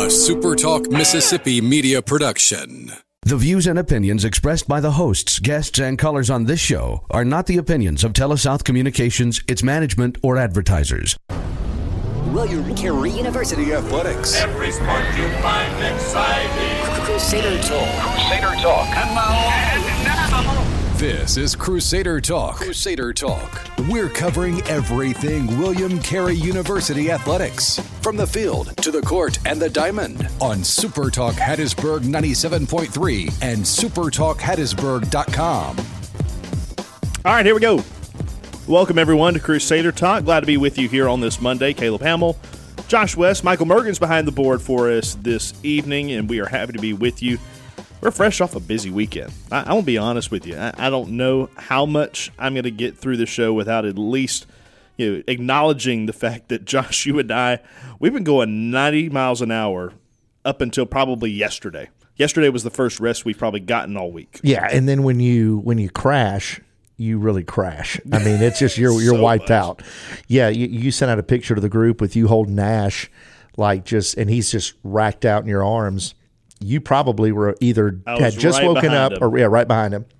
a SuperTalk Mississippi media production. The views and opinions expressed by the hosts, guests, and callers on this show are not the opinions of TeleSouth Communications, its management, or advertisers. William Carey University Athletics. Every sport you find exciting. Crusader Talk. Crusader Talk. And now, This is Crusader Talk. Crusader Talk. We're covering everything William Carey University Athletics. From the field to the court and the diamond on SuperTalk Hattiesburg 97.3 and supertalkhattiesburg.com. All right, here we go. Welcome, everyone, to Crusader Talk. Glad to be with you here on this Monday. Caleb Hamill, Josh West, Michael Mergens behind the board for us this evening, and we are happy to be with you. We're fresh off a busy weekend. I will be honest with you. I don't know how much I'm going to get through the show without at least acknowledging the fact that Josh, you and I, we've been going 90 miles an hour up until probably yesterday. Yesterday was the first rest we've probably gotten all week. Yeah, and then when you crash, you really crash. I mean, it's just you're So wiped much. out. Yeah, you sent out a picture to the group with you holding Ash, and he's just racked out in your arms. You probably were either had just right woken up behind him. or right behind him.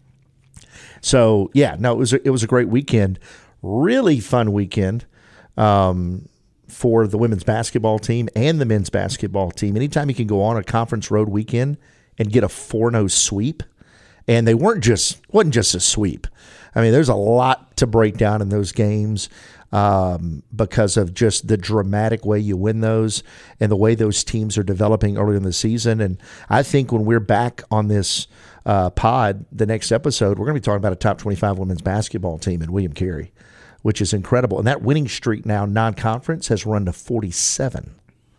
So yeah, no, it was a great weekend, really fun weekend for the women's basketball team and the men's basketball team. Anytime you can go on a conference road weekend and get a 4-0 sweep, and they wasn't just a sweep. I mean, there's a lot to break down in those games because of just the dramatic way you win those and the way those teams are developing early in the season. And I think when we're back on this pod, the next episode, we're going to be talking about a top 25 women's basketball team in William Carey, which is incredible. And that winning streak now, non-conference, has run to 47.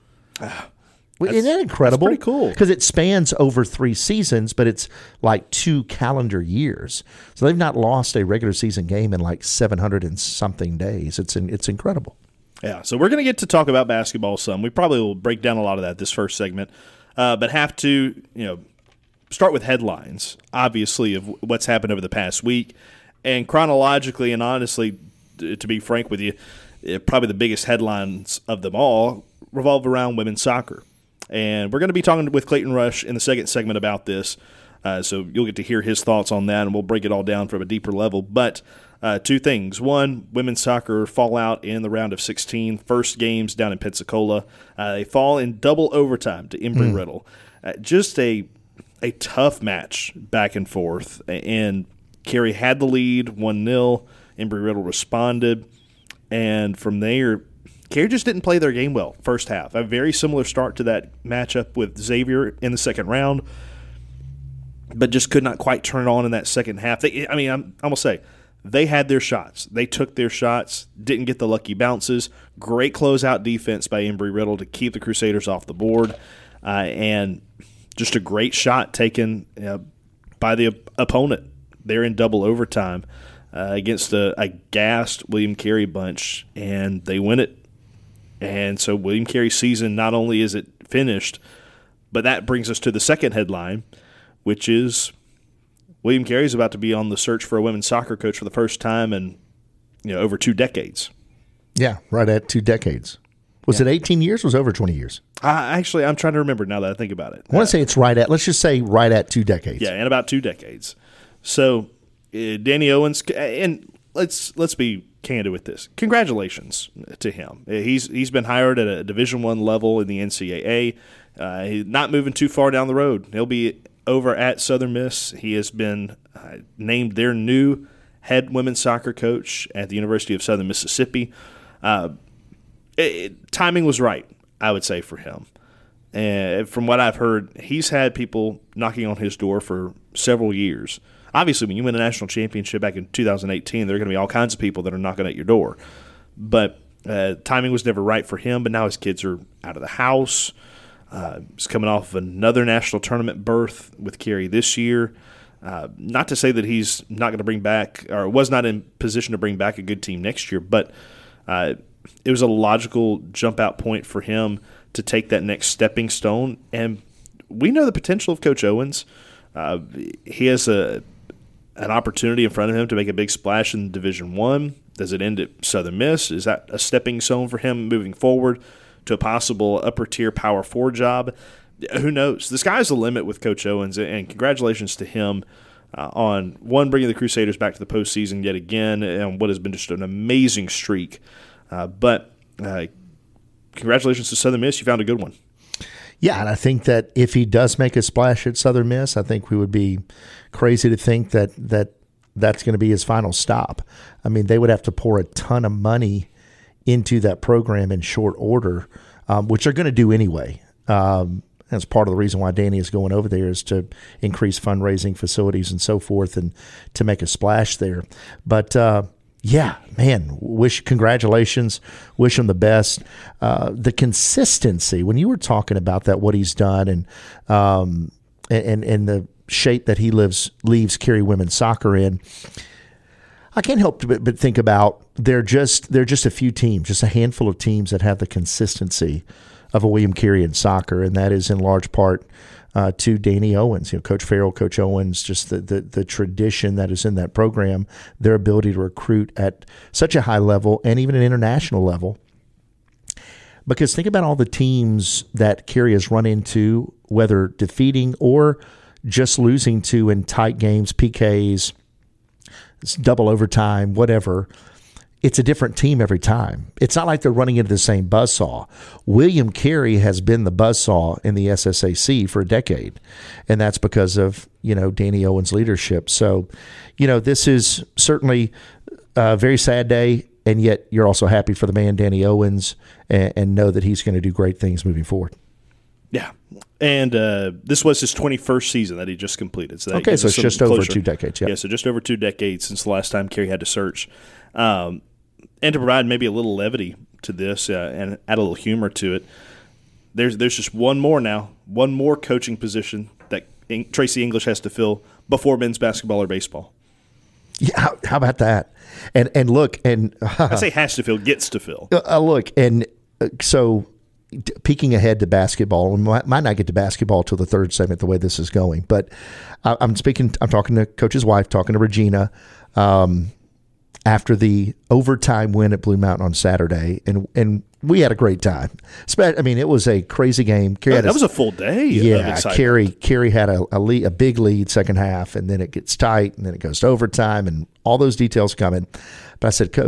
Isn't that incredible? That's pretty cool. Because it spans over 3 seasons, but it's like 2 calendar years. So they've not lost a regular season game in like 700 and something days. It's incredible. Yeah, so we're going to get to talk about basketball some. We probably will break down a lot of that this first segment, but have to start with headlines, obviously, of what's happened over the past week. And chronologically and honestly, to be frank with you, probably the biggest headlines of them all revolve around women's soccer. And we're going to be talking with Clayton Rush in the second segment about this, so you'll get to hear his thoughts on that, and we'll break it all down from a deeper level. But 2 things. One, women's soccer fallout in the round of 16, first games down in Pensacola. They fall in double overtime to Embry-Riddle. Just a tough match back and forth, and Carey had the lead 1-0. Embry-Riddle responded, and from there, Carey just didn't play their game well first half. A very similar start to that matchup with Xavier in the second round, but just could not quite turn it on in that second half. I'm going to say, they had their shots. They took their shots, didn't get the lucky bounces. Great closeout defense by Embry-Riddle to keep the Crusaders off the board, and just a great shot taken by the opponent there in double overtime against a gassed William Carey bunch, and they win it. And so William Carey's season, not only is it finished, but that brings us to the second headline, which is William Carey is about to be on the search for a women's soccer coach for the first time in over 2 decades. Yeah, right at 2 decades. Was it 18 years or was it over 20 years? Actually, I'm trying to remember now that I think about it. I want to say it's let's just say right at 2 decades. Yeah, in about 2 decades. So Danny Owens, and let's be candid with this. Congratulations to him. He's been hired at a Division I level in the NCAA. He's not moving too far down the road. He'll be over at Southern Miss. He has been named their new head women's soccer coach at the University of Southern Mississippi. Timing was right, I would say, for him. And from what I've heard, he's had people knocking on his door for several years. Obviously, when you win a national championship back in 2018, there are going to be all kinds of people that are knocking at your door. But timing was never right for him, but now his kids are out of the house. He's coming off of another national tournament berth with Carey this year. Not to say that he's not going to bring back or was not in position to bring back a good team next year, but it was a logical jump-out point for him to take that next stepping stone. And we know the potential of Coach Owens. He has an opportunity in front of him to make a big splash in Division I. Does it end at Southern Miss? Is that a stepping stone for him moving forward? to a possible upper-tier Power 4 job. Who knows? The sky's the limit with Coach Owens, and congratulations to him on, one, bringing the Crusaders back to the postseason yet again, and what has been just an amazing streak. But congratulations to Southern Miss. You found a good one. Yeah, and I think that if he does make a splash at Southern Miss, I think we would be crazy to think that that's going to be his final stop. I mean, they would have to pour a ton of money into that program in short order, which they're going to do anyway. That's part of the reason why Danny is going over there, is to increase fundraising facilities and so forth, and to make a splash there. But yeah, man, congratulations, wish him the best. The consistency, when you were talking about that, what he's done, and the shape that he leaves Cary women's soccer in, I can't help but think about they're just a few teams, just a handful of teams that have the consistency of a William Carey in soccer, and that is in large part to Danny Owens, Coach Farrell, Coach Owens, just the tradition that is in that program, their ability to recruit at such a high level and even an international level. Because think about all the teams that Carey has run into, whether defeating or just losing to in tight games, PKs, double overtime, whatever. It's a different team every time. It's not like they're running into the same buzzsaw. William Carey has been the buzzsaw in the SSAC for a decade, and that's because of, Danny Owens' leadership. So, this is certainly a very sad day, and yet you're also happy for the man, Danny Owens, and know that he's going to do great things moving forward. Yeah. And this was his 21st season that he just completed. So so it's just over 2 decades. Yeah, so just over 2 decades since the last time Carey had to search. And to provide maybe a little levity to this and add a little humor to it, there's just one more coaching position that Tracy English has to fill before men's basketball or baseball. Yeah, how about that? And look, and I say has to fill, gets to fill. Look, and so peeking ahead to basketball, we might not get to basketball till the third segment the way this is going, but I'm talking to Coach's wife, talking to Regina, after the overtime win at Blue Mountain on Saturday, and we had a great time. I mean, it was a crazy game. That was a full day. Yeah, Carey had a big lead second half, and then it gets tight, and then it goes to overtime, and all those details coming. But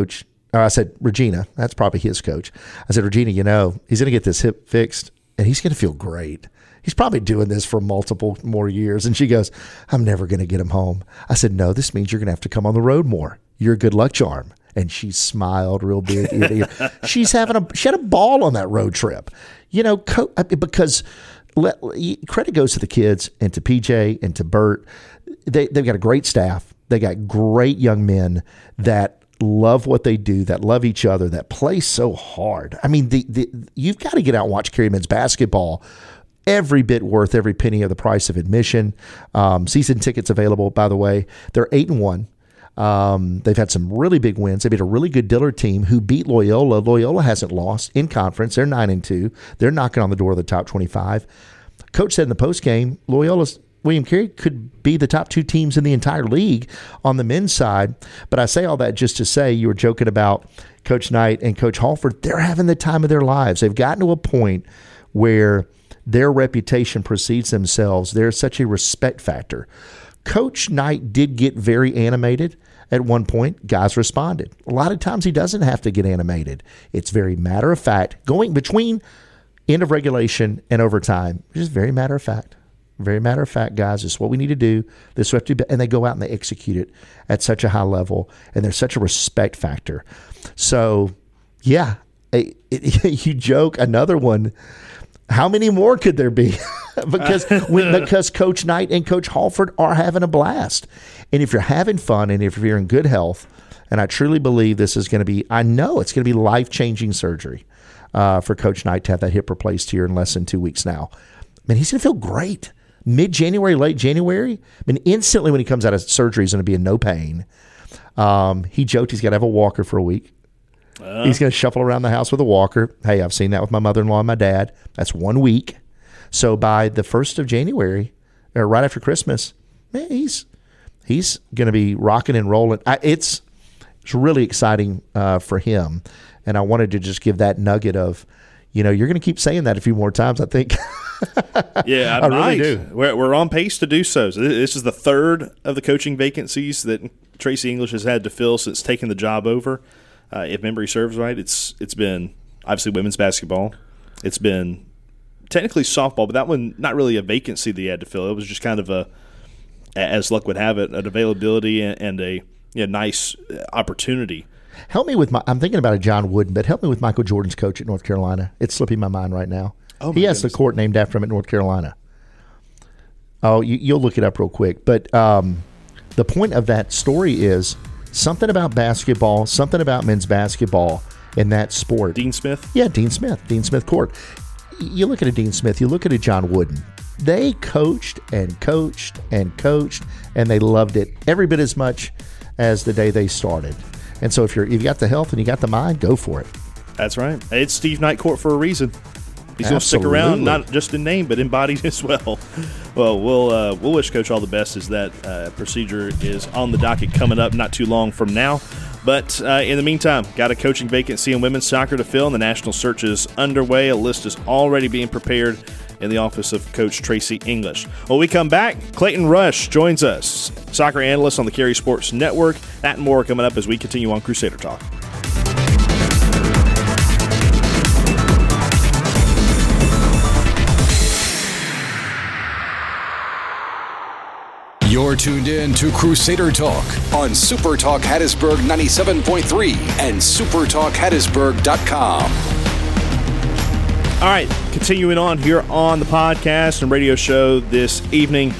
I said, Regina, that's probably his coach. I said, Regina, he's going to get this hip fixed, and he's going to feel great. He's probably doing this for multiple more years. And she goes, I'm never going to get him home. I said, no, this means you're going to have to come on the road more. You're a good luck charm. And she smiled real big. She had a ball on that road trip. Because credit goes to the kids and to PJ and to Bert. They've got a great staff. They got great young men that love what they do, that love each other, that play so hard. I mean, you've got to get out and watch Carey men's basketball. Every bit worth every penny of the price of admission. Season tickets available, by the way. They're 8-1. They've had some really big wins. They beat a really good Dillard team who beat Loyola. Loyola hasn't lost in conference. They're 9-2. They're knocking on the door of the top 25. Coach said in the postgame, Loyola's William Carey could be the top 2 teams in the entire league on the men's side. But I say all that just to say, you were joking about Coach Knight and Coach Halford. They're having the time of their lives. They've gotten to a point where their reputation precedes themselves. There's such a respect factor. Coach Knight did get very animated at one point. Guys responded. A lot of times he doesn't have to get animated. It's very matter of fact. Going between end of regulation and overtime, just very matter of fact. Very matter of fact, guys. This is what we need to do. This is what we have to do. And they go out and they execute it at such a high level. And there's such a respect factor. So, yeah, you joke. Another one. How many more could there be? because Coach Knight and Coach Halford are having a blast. And if you're having fun and if you're in good health, and I truly believe this is going to be, I know it's going to be life-changing surgery for Coach Knight to have that hip replaced here in less than 2 weeks now. Man, he's going to feel great. Mid-January, late January, I mean, instantly when he comes out of surgery, he's going to be in no pain. He joked he's got to have a walker for a week. He's going to shuffle around the house with a walker. Hey, I've seen that with my mother-in-law and my dad. That's 1 week. So by the 1st of January, or right after Christmas, man, he's going to be rocking and rolling. It's really exciting for him. And I wanted to just give that nugget of, you're going to keep saying that a few more times, I think. Yeah, I really do. We're on pace to do so. This is the third of the coaching vacancies that Tracy English has had to fill since taking the job over. If memory serves right, it's been obviously women's basketball. It's been technically softball, but that one not really a vacancy that he had to fill. It was just kind of as luck would have it, an availability and a nice opportunity. Help me with I'm thinking about a John Wooden, but help me with Michael Jordan's coach at North Carolina. It's slipping my mind right now. Oh, he has the court named after him at North Carolina. Oh, you'll look it up real quick. But the point of that story is something about basketball, something about men's basketball in that sport. Dean Smith? Yeah, Dean Smith Court. You look at a Dean Smith, you look at a John Wooden. They coached and coached and coached, and they loved it every bit as much as the day they started. And so if you got the health and you got the mind, go for it. That's right. It's Steve Knight Court for a reason. He's going to stick around, not just in name, but embodied as well. Well, we'll wish Coach all the best as that procedure is on the docket coming up not too long from now. But in the meantime, got a coaching vacancy in women's soccer to fill, and the national search is underway. A list is already being prepared in the office of Coach Tracy English. When we come back, Clayton Rush joins us, soccer analyst on the Carey Sports Network. That and more coming up as we continue on Crusader Talk. You're tuned in to Crusader Talk on Super Talk Hattiesburg 97.3 and supertalkhattiesburg.com. All right, continuing on here on the podcast and radio show this evening.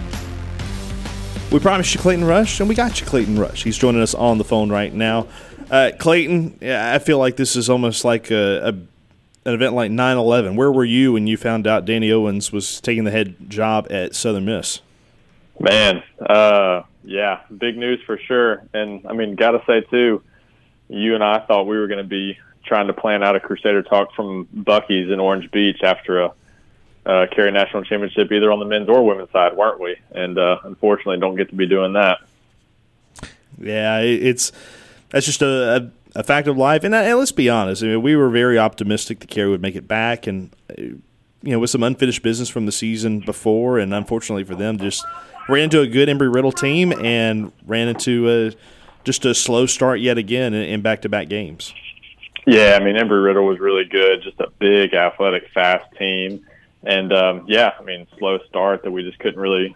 We promised you Clayton Rush, and we got you Clayton Rush. He's joining us on the phone right now. Clayton, I feel like this is almost like an event like 9/11. Where were you when you found out Danny Owens was taking the head job at Southern Miss? Man, yeah, big news for sure. And, I mean, got to say, too, you and I thought we were going to be trying to plan out a Crusader Talk from Buc-ee's in Orange Beach after a Carey National Championship, either on the men's or women's side, weren't we? And unfortunately don't get to be doing that. Yeah, that's just a fact of life. And let's be honest, I mean, we were very optimistic that Carey would make it back, and with some unfinished business from the season before, and unfortunately for them, just ran into a good Embry-Riddle team and ran into just a slow start yet again in back-to-back games. Yeah, I mean, Embry-Riddle was really good, just a big, athletic, fast team. And, slow start that we just couldn't really,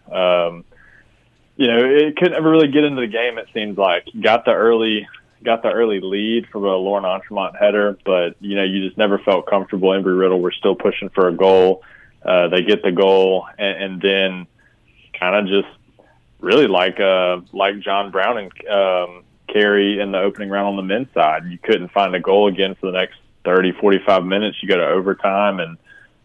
it couldn't ever really get into the game, it seems like. Got the early lead from a Lauren Entremont header, but, you just never felt comfortable. Embry-Riddle were still pushing for a goal. They get the goal, and then kind of just really like John Brown and Carey in the opening round on the men's side. You couldn't find a goal again for the next 30, 45 minutes. You go to overtime, and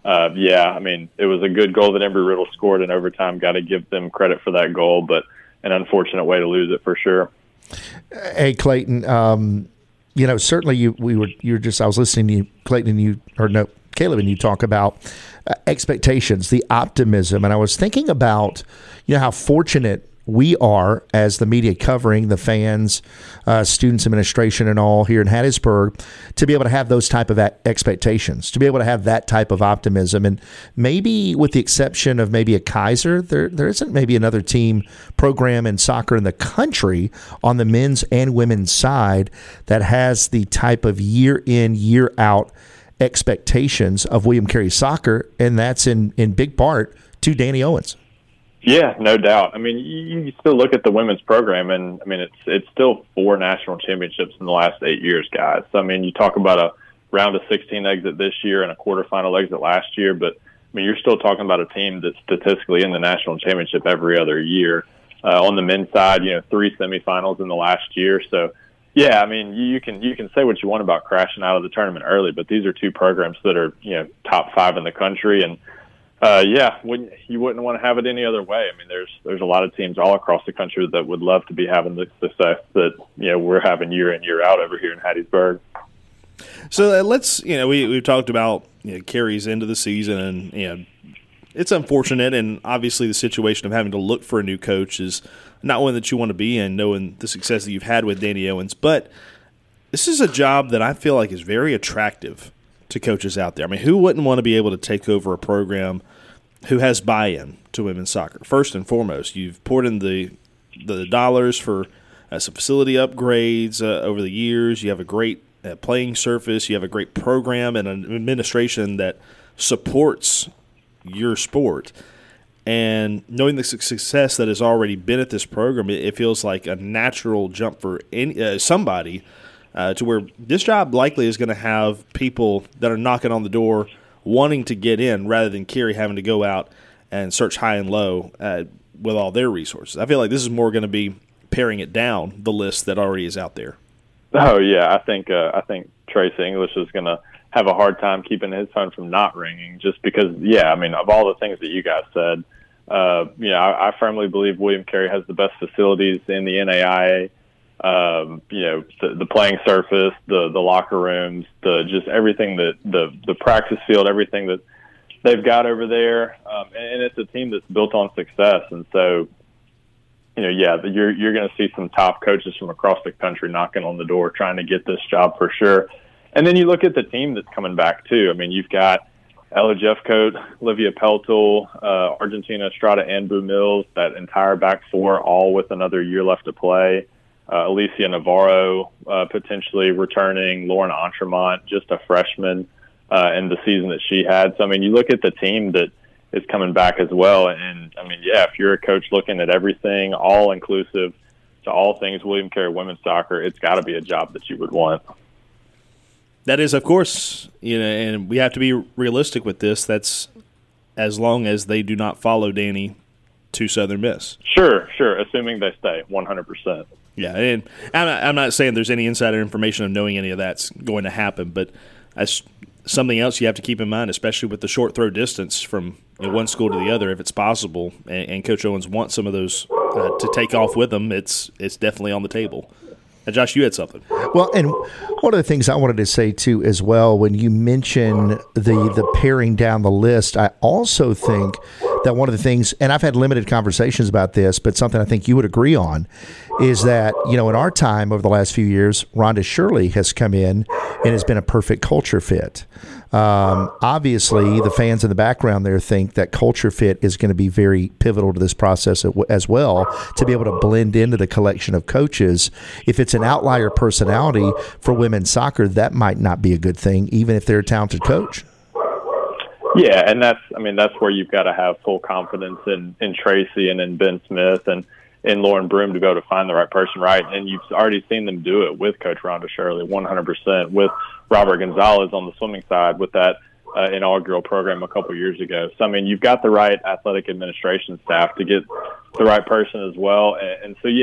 it was a good goal that Embry-Riddle scored in overtime. Got to give them credit for that goal, but an unfortunate way to lose it for sure. Hey, Clayton, certainly I was listening to you, Clayton, Caleb, and you talk about expectations, the optimism, and I was thinking about, how fortunate we are as the media covering the fans, students, administration, and all here in Hattiesburg to be able to have those type of expectations, to be able to have that type of optimism. And maybe with the exception of maybe a Kaiser, there isn't maybe another team program in soccer in the country on the men's and women's side that has the type of year in, year out expectations of William Carey soccer, and that's in big part to Danny Owens. Yeah, no doubt. I mean, you still look at the women's program, and I mean, it's still 4 national championships in the last 8 years, guys. So, I mean, you talk about a round of 16 exit this year and a quarterfinal exit last year, but I mean, you're still talking about a team that's statistically in the national championship every other year. On the men's side, 3 semifinals in the last year. So, yeah, I mean, you can say what you want about crashing out of the tournament early, but these are 2 programs that are top 5 in the country, and you wouldn't want to have it any other way. I mean, there's a lot of teams all across the country that would love to be having the success that we're having year in, year out over here in Hattiesburg. So let's we've talked about Carey's end of the season, and it's unfortunate, and obviously the situation of having to look for a new coach is not one that you want to be in, knowing the success that you've had with Danny Owens. But this is a job that I feel like is very attractive to coaches out there. I mean, who wouldn't want to be able to take over a program who has buy-in to women's soccer? First and foremost, you've poured in the dollars for some facility upgrades over the years. You have a great playing surface. You have a great program and an administration that supports your sport. And knowing the success that has already been at this program, it feels like a natural jump for somebody to where this job likely is going to have people that are knocking on the door wanting to get in rather than Carrie having to go out and search high and low with all their resources. I feel like this is more going to be paring it down, the list that already is out there. Oh, yeah. I think Tracy English is going to have a hard time keeping his phone from not ringing just because, I mean, of all the things that you guys said, I firmly believe William Carey has the best facilities in the NAIA. The playing surface, the locker rooms, just everything that the practice field, everything that they've got over there. And it's a team that's built on success. And so, you're going to see some top coaches from across the country knocking on the door trying to get this job for sure. And then you look at the team that's coming back too. I mean, you've got Ella Jeffcoat, Olivia Peltel, Argentina Estrada, and Boo Mills, that entire back four, all with another year left to play. Alicia Navarro potentially returning, Lauren Entremont, just a freshman in the season that she had. So, I mean, you look at the team that is coming back as well. And, I mean, if you're a coach looking at everything, all-inclusive to all things William Carey women's soccer, it's got to be a job that you would want. That is, of course, and we have to be realistic with this. That's as long as they do not follow Danny to Southern Miss. Sure, assuming they stay 100%. Yeah, and I'm not saying there's any insider information of knowing any of that's going to happen, but that's something else you have to keep in mind, especially with the short throw distance from one school to the other, if it's possible. And Coach Owens wants some of those to take off with them. It's definitely on the table. Josh, you had something. Well, and one of the things I wanted to say, too, as well, when you mention the paring down the list, I also think that one of the things, and I've had limited conversations about this, but something I think you would agree on, is that, in our time over the last few years, Rhonda Shirley has come in and has been a perfect culture fit. Obviously, the fans in the background there think that culture fit is going to be very pivotal to this process as well, to be able to blend into the collection of coaches. If it's an outlier personality for women's soccer, that might not be a good thing, even if they're a talented coach. Yeah, and that's where you've got to have full confidence in Tracy and in Ben Smith and in Lauren Broom to be able to find the right person, right? And you've already seen them do it with Coach Rhonda Shirley, 100%, with Robert Gonzalez on the swimming side with that inaugural program a couple years ago. So, I mean, you've got the right athletic administration staff to get the right person as well. And so,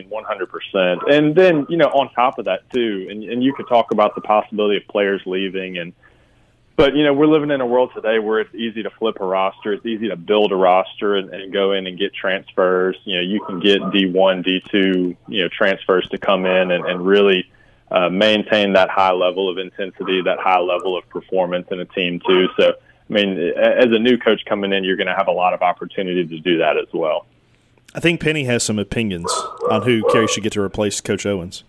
100%. And then, on top of that, too, and you could talk about the possibility of players leaving But, we're living in a world today where it's easy to flip a roster. It's easy to build a roster and go in and get transfers. You can get D1, D2, transfers to come in and really maintain that high level of intensity, that high level of performance in a team, too. So, as a new coach coming in, you're going to have a lot of opportunity to do that as well. I think Penny has some opinions on who Carey should get to replace Coach Owens.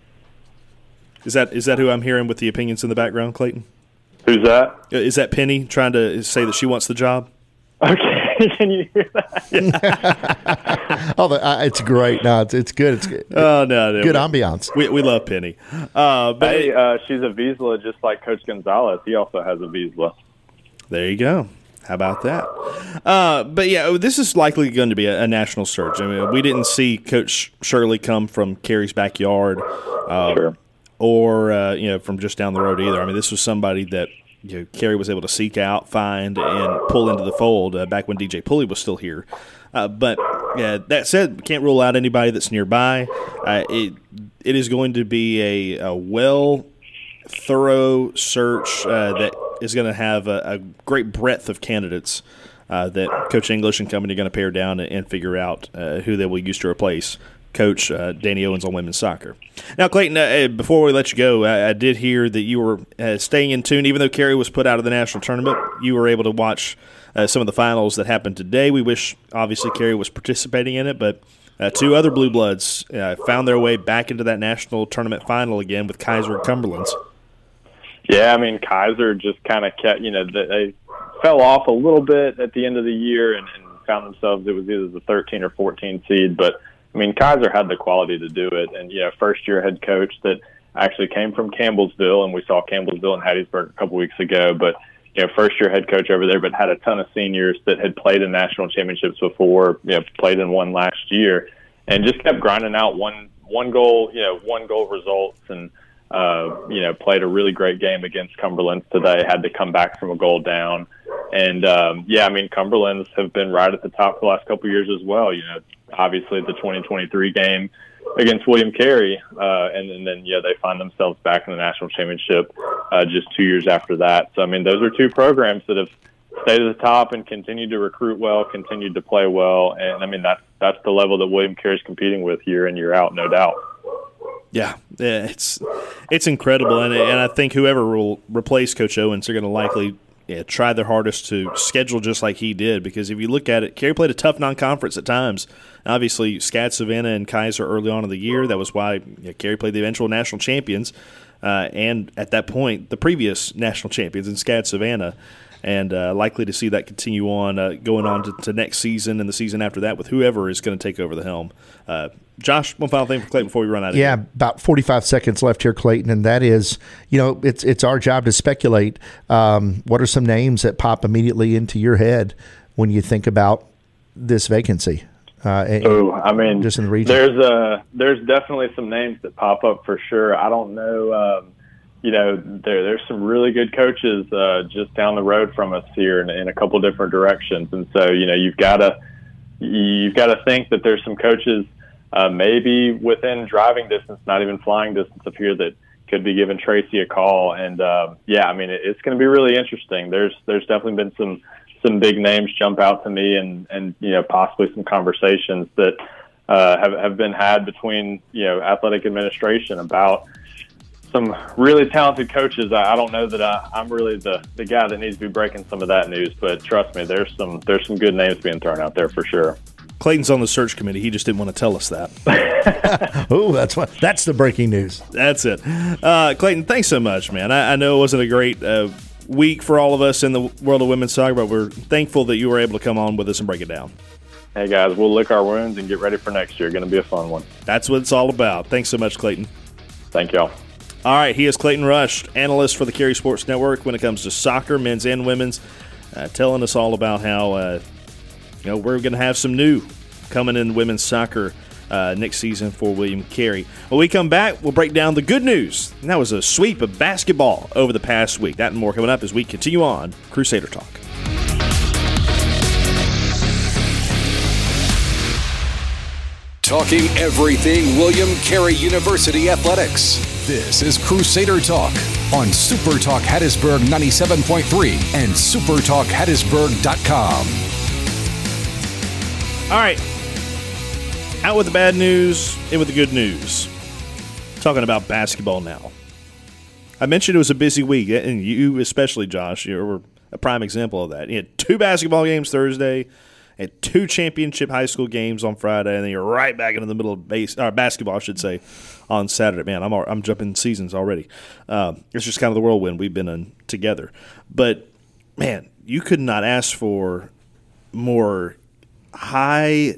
Is that who I'm hearing with the opinions in the background, Clayton? Who's that? Is that Penny trying to say that she wants the job? Okay, can you hear that? It's great. No, it's good. It's good. Oh no, good ambiance. We love Penny. But she's a Vizsla just like Coach Gonzalez. He also has a Vizsla. There you go. How about that? But this is likely going to be a national search. I mean, we didn't see Coach Shirley come from Carey's backyard. Sure. Or from just down the road either. I mean, this was somebody that Carey was able to seek out, find, and pull into the fold back when DJ Pulley was still here. But that said, we can't rule out anybody that's nearby. It is going to be a thorough search that is going to have a great breadth of candidates that Coach English and company are going to pare down and figure out who they will use to replace Coach Danny Owens on women's soccer. Now, Clayton, before we let you go, I did hear that you were staying in tune. Even though Carey was put out of the national tournament, you were able to watch some of the finals that happened today. We wish, obviously, Carey was participating in it, but two other Blue Bloods found their way back into that national tournament final again with Kaiser and Cumberlands. Yeah, I mean, Kaiser just kind of kept, they fell off a little bit at the end of the year and found themselves, it was either the 13 or 14 seed. But, I mean, Kaiser had the quality to do it. And, first-year head coach that actually came from Campbellsville, and we saw Campbellsville and Hattiesburg a couple weeks ago. But, first-year head coach over there, but had a ton of seniors that had played in national championships before, played in one last year, and just kept grinding out one goal results and, played a really great game against Cumberland's today, had to come back from a goal down. And, Cumberland's have been right at the top for the last couple of years as well. Obviously the 2023 game against William Carey, and then they find themselves back in the national championship just 2 years after that. So, I mean, those are two programs that have stayed at the top and continued to recruit well, continued to play well. And, I mean, that's the level that William Carey's competing with year in, year out, no doubt. Yeah, it's incredible, and I think whoever will replace Coach Owens are going to likely try their hardest to schedule just like he did, because if you look at it, Carey played a tough non-conference at times. Obviously, SCAD Savannah and Kaiser early on in the year, that was why Carey played the eventual national champions, and at that point, the previous national champions in SCAD Savannah, and likely to see that continue on going on to next season and the season after that with whoever is going to take over the helm. Josh, one final thing for Clayton before we run out of here. Yeah, about 45 seconds left here, Clayton, and that is, it's our job to speculate. What are some names that pop immediately into your head when you think about this vacancy? Just in the region. There's definitely some names that pop up for sure. I don't know. There's some really good coaches just down the road from us here in a couple different directions, and so you've got to think that there's some coaches maybe within driving distance, not even flying distance of here, that could be giving Tracy a call. And it's going to be really interesting. There's definitely been some big names jump out to me, and possibly some conversations that have been had between athletic administration about some really talented coaches. I don't know that I'm really the guy that needs to be breaking some of that news, but trust me, there's some good names being thrown out there for sure. Clayton's on the search committee. He just didn't want to tell us that. Oh, that's the breaking news. That's it. Clayton, thanks so much, man. I know it wasn't a great week for all of us in the world of women's soccer, but we're thankful that you were able to come on with us and break it down. Hey, guys, we'll lick our wounds and get ready for next year. Going to be a fun one. That's what it's all about. Thanks so much, Clayton. Thank y'all. All right, he is Clayton Rush, analyst for the Carey Sports Network when it comes to soccer, men's and women's, telling us all about how we're going to have some new coming in women's soccer next season for William Carey. When we come back, we'll break down the good news. And that was a sweep of basketball over the past week. That and more coming up as we continue on Crusader Talk. Talking everything William Carey University athletics. This is Crusader Talk on Super Talk Hattiesburg 97.3 and supertalkhattiesburg.com. All right. Out with the bad news, in with the good news. Talking about basketball now. I mentioned it was a busy week, and you especially, Josh, you were a prime example of that. You had 2 basketball games Thursday, and 2 championship high school games on Friday, and then you're right back into the middle of basketball, I should say, on Saturday. Man, I'm jumping seasons already. It's just kind of the whirlwind we've been in together. But, man, you could not ask for more high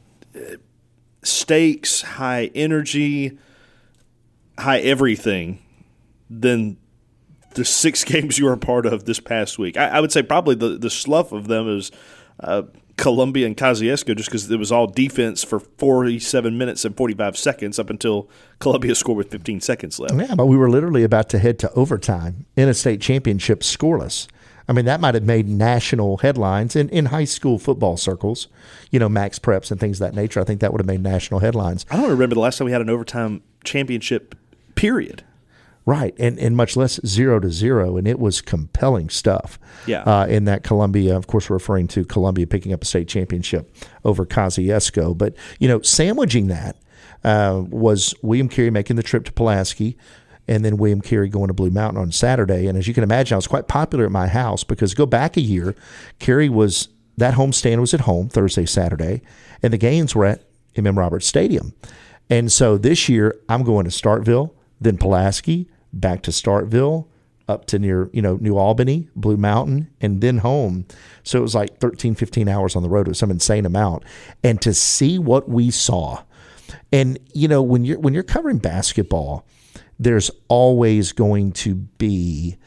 stakes, high energy, high everything than the 6 games you were a part of this past week. I would say probably the slough of them is Columbia and Kosciuszko, just because it was all defense for 47 minutes and 45 seconds up until Columbia scored with 15 seconds left. Yeah, but we were literally about to head to overtime in a state championship scoreless. I mean, that might have made national headlines in high school football circles, max preps and things of that nature. I think that would have made national headlines. I don't remember the last time we had an overtime championship, period. Right, and much less 0-0, and it was compelling stuff. Yeah. In that Columbia, of course, we're referring to Columbia picking up a state championship over Kosciuszko. But, sandwiching that was William Carey making the trip to Pulaski, and then William Carey going to Blue Mountain on Saturday. And as you can imagine, I was quite popular at my house because go back a year, that homestand was at home Thursday, Saturday, and the games were at M.M. Roberts Stadium. And so this year, I'm going to Starkville, then Pulaski, back to Starkville, up to near, New Albany, Blue Mountain, and then home. So it was like 13, 15 hours on the road. It was some insane amount. And to see what we saw, and, when you're covering basketball, there's always going to be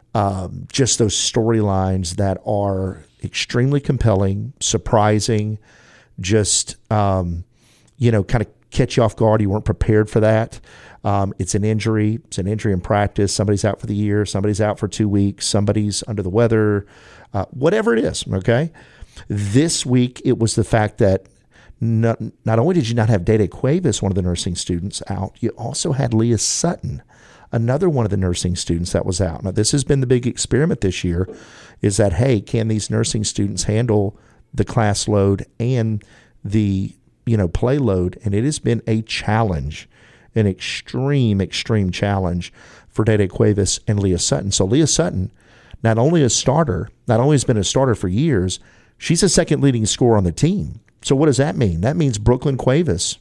just those storylines that are extremely compelling, surprising, just, kind of catch you off guard. You weren't prepared for that. It's an injury. It's an injury in practice. Somebody's out for the year. Somebody's out for 2 weeks. Somebody's under the weather. Whatever it is, okay? This week, it was the fact that not only did you not have Dede Cuevas, one of the nursing students, out, you also had Leah Sutton, another one of the nursing students that was out. Now, this has been the big experiment this year, is that, hey, can these nursing students handle the class load and the play load? And it has been a challenge, an extreme challenge for Dede Cuevas and Leah Sutton. So Leah Sutton, not only has been a starter for years, she's the second leading scorer on the team. So what does that mean? That means Brooklyn Cuevas,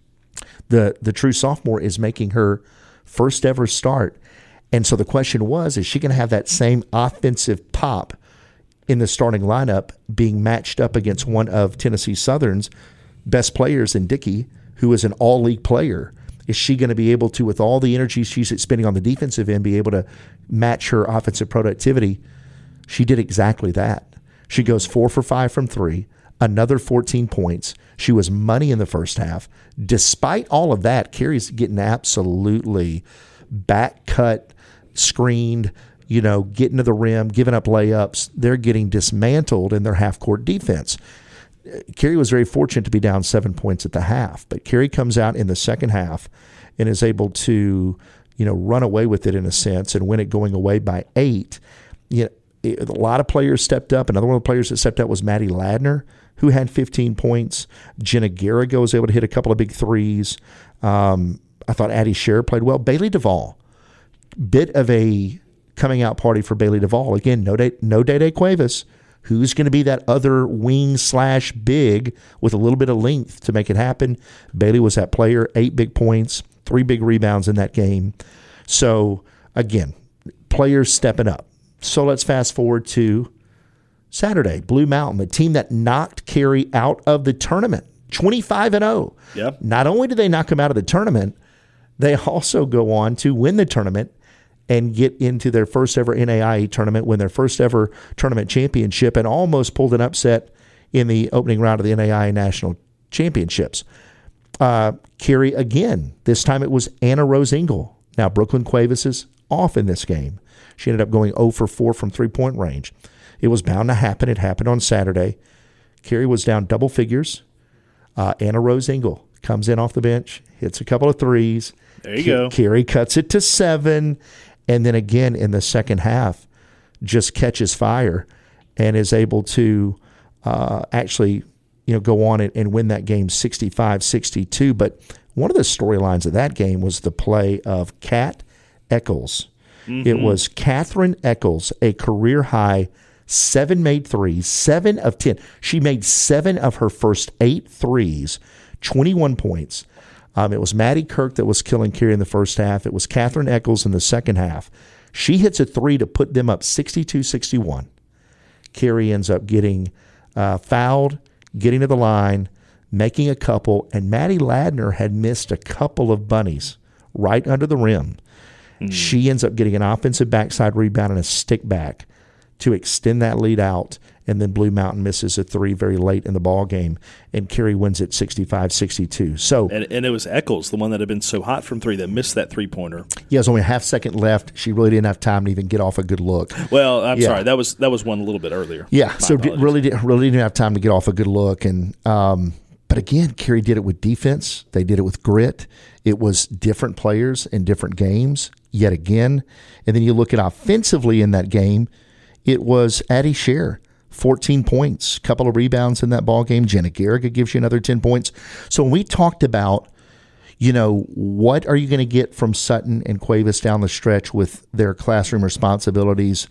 the true sophomore, is making her first ever start. And so the question was, is she going to have that same offensive pop in the starting lineup being matched up against one of Tennessee Southern's best players in Dickey, who is an all-league player? Is she going to be able to, with all the energy she's expending on the defensive end, be able to match her offensive productivity? She did exactly that. She goes 4 for 5 from 3, another 14 points. She was money in the first half. Despite all of that, Carey's getting absolutely back cut, screened, getting to the rim, giving up layups. They're getting dismantled in their half-court defense. Carey was very fortunate to be down 7 points at the half, but Carey comes out in the second half and is able to, run away with it in a sense and win it going away by 8. A lot of players stepped up. Another one of the players that stepped up was Maddie Ladner, who had 15 points. Jenna Garrigo was able to hit a couple of big threes. I thought Addie Scherer played well. Bailey Duvall, bit of a coming out party for Bailey Duvall. Again, no Dede Cuevas. Who's going to be that other wing/big with a little bit of length to make it happen? Bailey was that player, 8 big points, 3 big rebounds in that game. So, again, players stepping up. So let's fast forward to Saturday. Blue Mountain, the team that knocked Carey out of the tournament, 25-0. Yep. Not only did they knock him out of the tournament, they also go on to win the tournament and get into their first ever NAIA tournament, win their first ever tournament championship, and almost pulled an upset in the opening round of the NAIA National Championships. Carey again. This time it was Anna Rose Engel. Now, Brooklyn Cuevas is off in this game. She ended up going 0 for 4 from three-point range. It was bound to happen. It happened on Saturday. Carey was down double figures. Anna Rose Engel comes in off the bench, hits a couple of threes. There you go. Carey cuts it to 7. And then again in the second half, just catches fire and is able to actually, go on and win that game 65-62. But one of the storylines of that game was the play of Kat Eccles. Mm-hmm. It was Catherine Eccles, a career-high 7 made threes, 7 of 10. She made 7 of her first 8 threes, 21 points. It was Maddie Kirk that was killing Carey in the first half. It was Catherine Eccles in the second half. She hits a 3 to put them up 62-61. Carey ends up getting fouled, getting to the line, making a couple, and Maddie Ladner had missed a couple of bunnies right under the rim. She ends up getting an offensive backside rebound and a stick back to extend that lead out, and then Blue Mountain misses a 3 very late in the ball game, and Carey wins it 65-62. So, and it was Eccles, the one that had been so hot from 3, that missed that three-pointer. Yeah, it was only a half second left. She really didn't have time to even get off a good look. Well, I'm sorry, that was one a little bit earlier. Yeah, really didn't have time to get off a good look, and but again, Carey did it with defense. They did it with grit. It was different players in different games yet again, and then you look at offensively in that game. It was Addie Scherer, 14 points, couple of rebounds in that ball game. Jenna Garriga gives you another 10 points. So when we talked about, what are you going to get from Sutton and Cuevas down the stretch with their classroom responsibilities,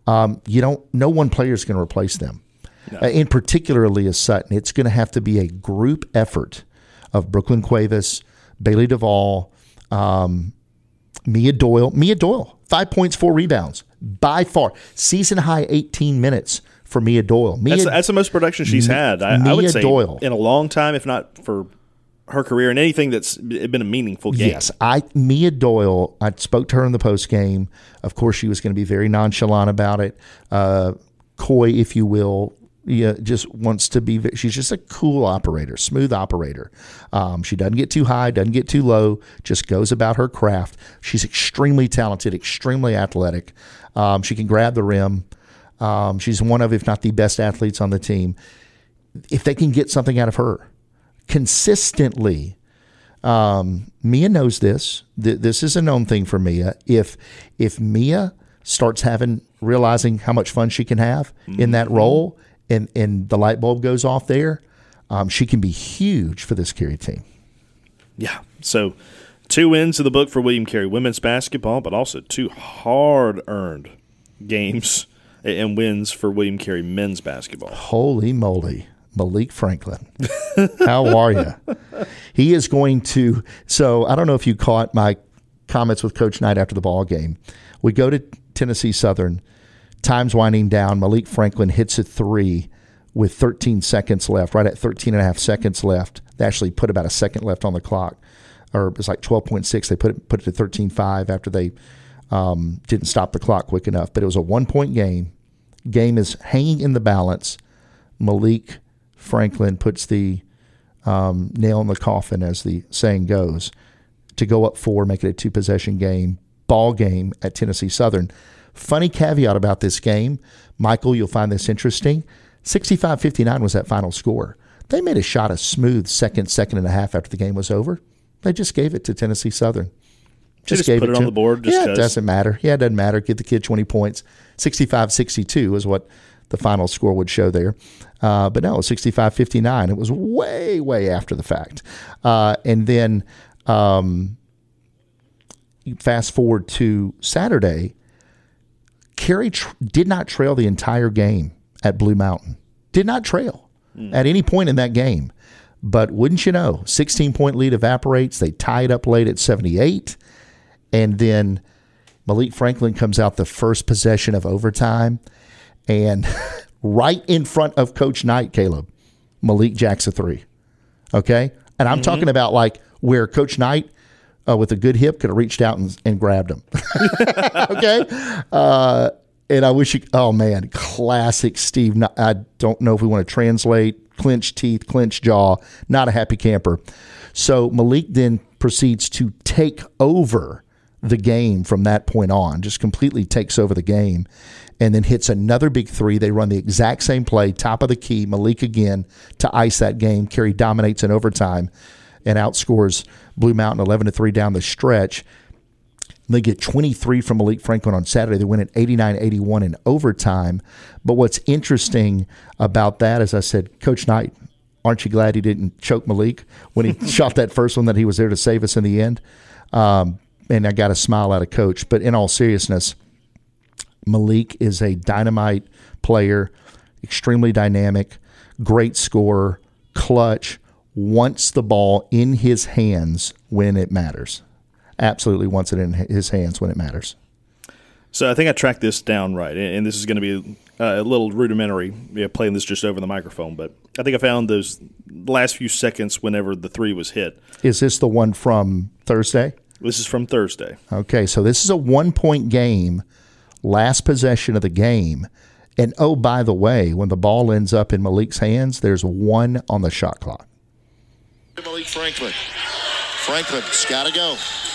no one player is going to replace them. No. In particular, Leah Sutton, it's going to have to be a group effort of Brooklyn Cuevas, Bailey Duvall, Mia Doyle, 5 points, 4 rebounds, by far. Season high 18 minutes for Mia Doyle. That's the most production she's had, I would say, Doyle, in a long time, if not for her career and anything that's been a meaningful game. Yes, Mia Doyle, I spoke to her in the post game. Of course, she was going to be very nonchalant about it, coy, if you will. Yeah, just wants to be. She's just a cool operator, smooth operator. She doesn't get too high, doesn't get too low. Just goes about her craft. She's extremely talented, extremely athletic. She can grab the rim. She's one of, if not the best athletes on the team. If they can get something out of her consistently, Mia knows this. This is a known thing for Mia. If Mia starts realizing how much fun she can have in that role, and the light bulb goes off there, she can be huge for this Carey team. Yeah. So 2 wins in the book for William Carey women's basketball, but also 2 hard-earned games and wins for William Carey men's basketball. Holy moly. Malik Franklin. How are you? He is going to – so I don't know if you caught my comments with Coach Knight after the ball game. We go to Tennessee Southern. Time's winding down. Malik Franklin hits a 3 with 13 seconds left, right at 13 and a half seconds left. They actually put about a second left on the clock, or it was like 12.6. They put it to 13.5 after they didn't stop the clock quick enough. But it was a 1-point game. Game is hanging in the balance. Malik Franklin puts the nail in the coffin, as the saying goes, to go up 4, make it a 2-possession game, ball game at Tennessee Southern. Funny caveat about this game, Michael, you'll find this interesting. 65-59 was that final score. They made a shot a smooth second and a half after the game was over. They just gave it to Tennessee Southern. Just gave put it on the board. It doesn't matter. Yeah, it doesn't matter. Give the kid 20 points. 65-62 is what the final score would show there. But no, 65-59. It was way, way after the fact. And then fast forward to Saturday, Carey did not trail the entire game at Blue Mountain. Did not trail at any point in that game. But wouldn't you know, 16-point lead evaporates. They tie it up late at 78. And then Malik Franklin comes out the first possession of overtime. And right in front of Coach Knight, Caleb, Malik jacks a 3. Okay? And I'm talking about like where Coach Knight, with a good hip, could have reached out and grabbed him. Okay? And I wish classic Steve. I don't know if we want to translate. Clenched teeth, clenched jaw, not a happy camper. So Malik then proceeds to take over the game from that point on, just completely takes over the game, and then hits another big 3. They run the exact same play, top of the key, Malik again to ice that game. Carey dominates in overtime and outscores Blue Mountain 11-3 down the stretch. They get 23 from Malik Franklin on Saturday. They win at 89-81 in overtime. But what's interesting about that, as I said, Coach Knight, aren't you glad he didn't choke Malik when he shot that first one, that he was there to save us in the end? And I got a smile out of Coach. But in all seriousness, Malik is a dynamite player, extremely dynamic, great scorer, clutch, wants the ball in his hands when it matters. Absolutely wants it in his hands when it matters. So I think I tracked this down right, and this is going to be a little rudimentary, playing this just over the microphone, but I think I found those last few seconds whenever the 3 was hit. Is this the one from Thursday? This is from Thursday. Okay, so this is a 1-point game, last possession of the game. And, oh, by the way, when the ball ends up in Malik's hands, there's 1 on the shot clock. Malik Franklin. Franklin's got to go.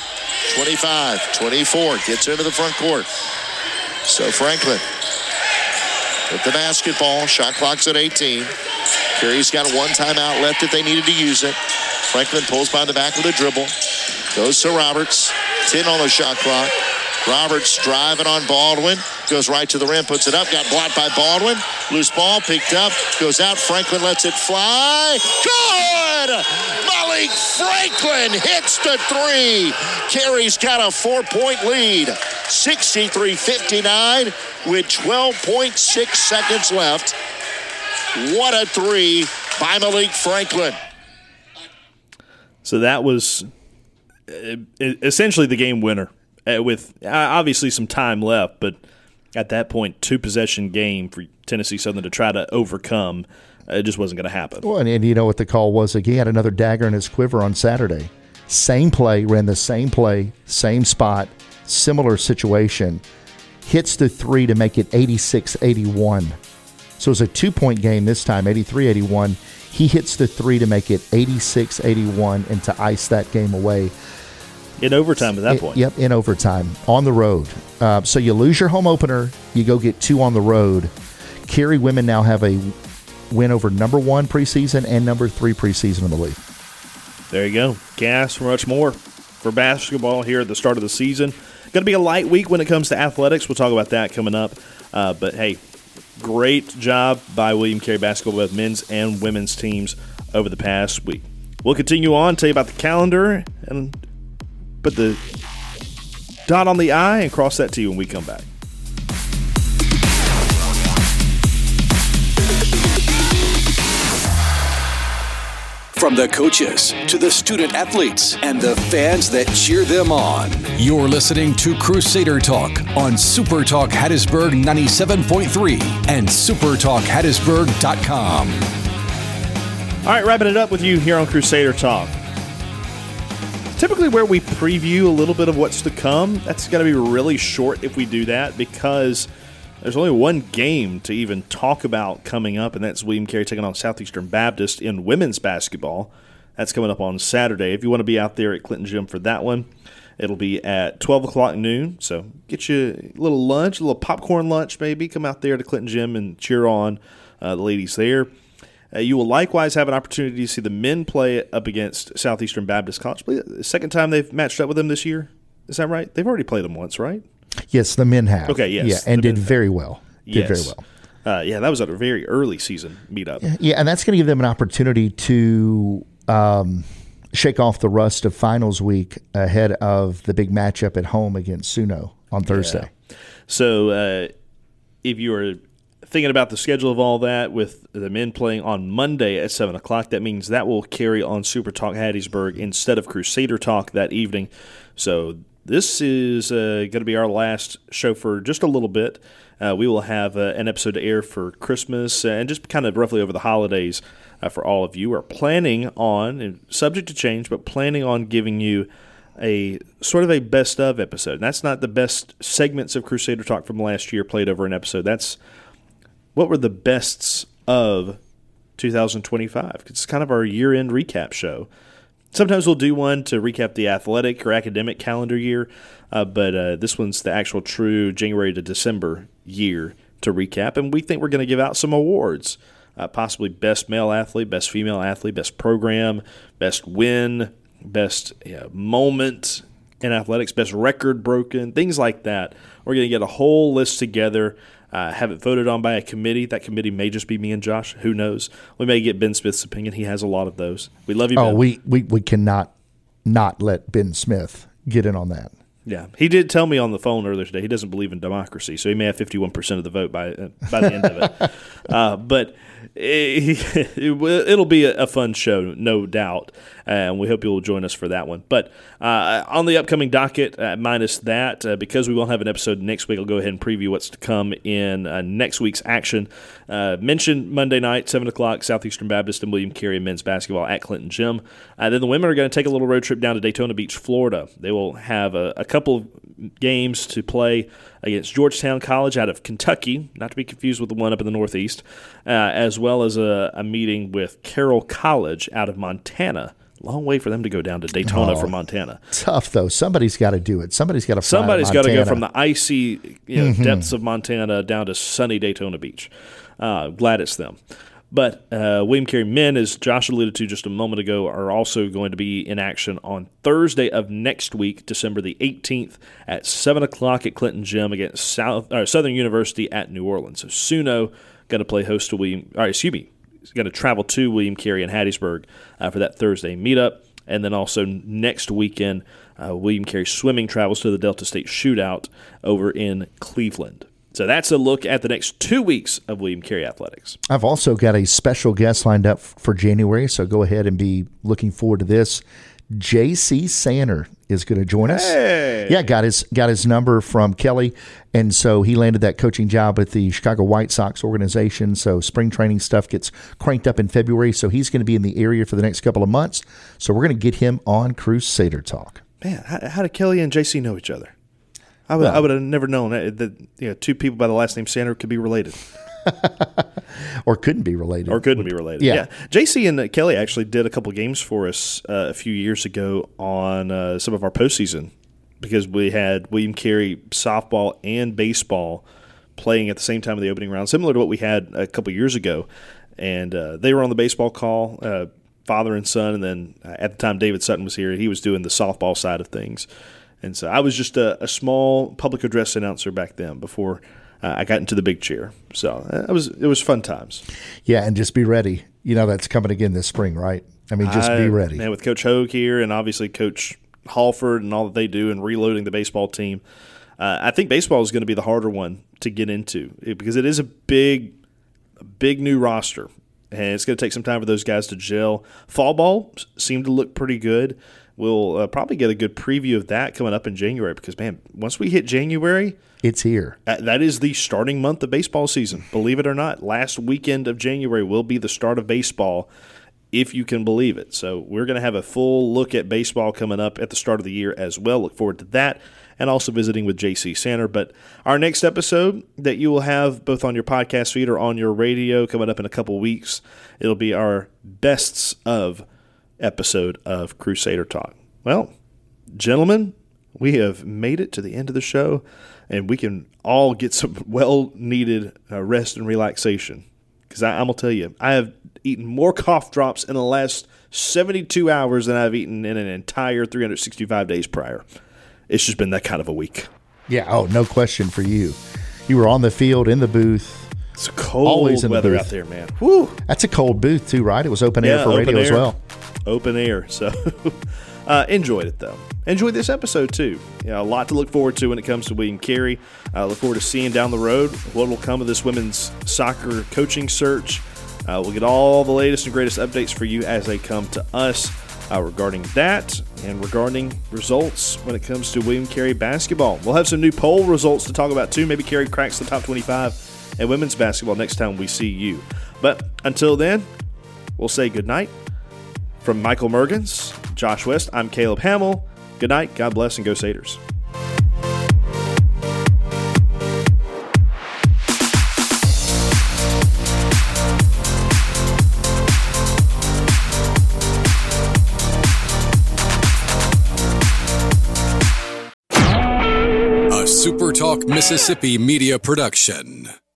25, 24, gets into the front court. So Franklin with the basketball. Shot clock's at 18. Carey's got a 1 timeout left if they needed to use it. Franklin pulls by the back with a dribble. Goes to Roberts. 10 on the shot clock. Roberts driving on Baldwin. Goes right to the rim, puts it up. Got blocked by Baldwin. Loose ball picked up. Goes out. Franklin lets it fly. Good! Malik Franklin hits the 3. Carey's got a 4-point lead. 63-59 with 12.6 seconds left. What a 3 by Malik Franklin. So that was essentially the game winner with obviously some time left, but at that point, 2-possession game for Tennessee Southern to try to overcome, it just wasn't going to happen. Well, and you know what the call was? He had another dagger in his quiver on Saturday. Same play, ran the same play, same spot, similar situation. Hits the three to make it 86-81. So it was a 2-point game this time, 83-81. He hits the three to make it 86-81 and to ice that game away. In overtime at that point. Yep, in overtime, on the road. So you lose your home opener, you go get 2 on the road. Cary women now have a win over number 1 preseason and number 3 preseason in the league. There you go. Gas for much more for basketball here at the start of the season. Going to be a light week when it comes to athletics. We'll talk about that coming up. But, hey, great job by William Carey basketball, both men's and women's teams over the past week. We'll continue on, tell you about the calendar, and put the dot on the I and cross that T when we come back. From the coaches to the student athletes and the fans that cheer them on, you're listening to Crusader Talk on Super Talk Hattiesburg 97.3 and supertalkhattiesburg.com. All right, wrapping it up with you here on Crusader Talk. Typically where we preview a little bit of what's to come, that's going to be really short if we do that because there's only one game to even talk about coming up, and that's William Carey taking on Southeastern Baptist in women's basketball. That's coming up on Saturday. If you want to be out there at Clinton Gym for that one, it'll be at 12 o'clock noon. So get you a little lunch, a little popcorn lunch maybe. Come out there to Clinton Gym and cheer on the ladies there. You will likewise have an opportunity to see the men play up against Southeastern Baptist College. The second time they've matched up with them this year. Is that right? They've already played them once, right? Yes, the men have. Okay, yes. Yeah, and did very well. Did very well. Yeah, that was at a very early season meetup. Yeah, and that's going to give them an opportunity to shake off the rust of finals week ahead of the big matchup at home against Suno on Thursday. Yeah. So if you are thinking about the schedule of all that with the men playing on Monday at 7 o'clock, that means that will carry on Super Talk Hattiesburg instead of Crusader Talk that evening. So this is going to be our last show for just a little bit. We will have an episode to air for Christmas and just kind of roughly over the holidays for all of you. We're planning on, subject to change, but planning on giving you a sort of a best of episode. And that's not the best segments of Crusader Talk from last year played over an episode. That's what were the bests of 2025. It's kind of our year-end recap show. Sometimes we'll do one to recap the athletic or academic calendar year, but this one's the actual true January to December year to recap, and we think we're going to give out some awards, possibly best male athlete, best female athlete, best program, best win, best moment in athletics, best record broken, things like that. We're going to get a whole list together, have it voted on by a committee. That committee may just be me and Josh. Who knows? We may get Ben Smith's opinion. He has a lot of those. We love you, Ben. Oh, we cannot not let Ben Smith get in on that. Yeah. He did tell me on the phone earlier today he doesn't believe in democracy, so he may have 51% of the vote by the end of it. But it'll be a fun show, no doubt, and we hope you'll join us for that one. But on the upcoming docket, minus that, because we won't have an episode next week, I'll go ahead and preview what's to come in next week's action. Mentioned Monday night, 7 o'clock, Southeastern Baptist and William Carey men's basketball at Clinton Gym. Then the women are going to take a little road trip down to Daytona Beach, Florida. They will have a couple of games to play against Georgetown College out of Kentucky, not to be confused with the one up in the Northeast, as well as a meeting with Carroll College out of Montana. Long way for them to go down to Daytona from Montana. Tough, though. Somebody's got to do it. Somebody's got to fly Somebody's to got to Montana. go from the icy depths of Montana down to sunny Daytona Beach. Glad it's them. But William Carey men, as Josh alluded to just a moment ago, are also going to be in action on Thursday of next week, December the 18th, at 7 o'clock at Clinton Gym against Southern University at New Orleans. So Suno going to play host to going to travel to William Carey in Hattiesburg for that Thursday meetup. And then also next weekend, William Carey swimming travels to the Delta State Shootout over in Cleveland. So that's a look at the next 2 weeks of William Carey athletics. I've also got a special guest lined up for January, so go ahead and be looking forward to this. J.C. Sanner is going to join us. Hey. Yeah, got his number from Kelly, and so he landed that coaching job at the Chicago White Sox organization. So spring training stuff gets cranked up in February, so he's going to be in the area for the next couple of months. So we're going to get him on Crusader Talk. Man, how did Kelly and JC know each other? I would have never known that two people by the last name Sanner could be related. Or couldn't be related. Yeah. JC and Kelly actually did a couple games for us a few years ago on some of our postseason because we had William Carey softball and baseball playing at the same time of the opening round, similar to what we had a couple years ago. And they were on the baseball call, father and son, and then at the time David Sutton was here. He was doing the softball side of things. And so I was just a small public address announcer back then before I got into the big chair. So it was fun times. Yeah, and just be ready. That's coming again this spring, right? I mean, just be ready. Man, with Coach Hogue here and obviously Coach Halford and all that they do and reloading the baseball team, I think baseball is going to be the harder one to get into because it is a big new roster. And it's going to take some time for those guys to gel. Fall ball seemed to look pretty good. We'll probably get a good preview of that coming up in January because, man, once we hit January – it's here. That is the starting month of baseball season. Believe it or not, last weekend of January will be the start of baseball, if you can believe it. So we're going to have a full look at baseball coming up at the start of the year as well. Look forward to that and also visiting with J.C. Sanner. But our next episode that you will have both on your podcast feed or on your radio coming up in a couple weeks, it'll be our bests of episode of Crusader Talk. Well, gentlemen, we have made it to the end of the show. And we can all get some well-needed rest and relaxation. Because I'm going to tell you, I have eaten more cough drops in the last 72 hours than I've eaten in an entire 365 days prior. It's just been that kind of a week. Yeah, no question for you. You were on the field, in the booth. It's cold weather out there, man. Woo. That's a cold booth too, right? It was open air for radio as well. Open air. So enjoyed it, though. Enjoyed this episode, too. A lot to look forward to when it comes to William Carey. Look forward to seeing down the road what will come of this women's soccer coaching search. We'll get all the latest and greatest updates for you as they come to us regarding that and regarding results when it comes to William Carey basketball. We'll have some new poll results to talk about, too. Maybe Carey cracks the top 25 in women's basketball next time we see you. But until then, we'll say goodnight. From Michael Mergens, Josh West, I'm Caleb Hamill. Good night, God bless, and go Satyrs. A SuperTalk Mississippi media production.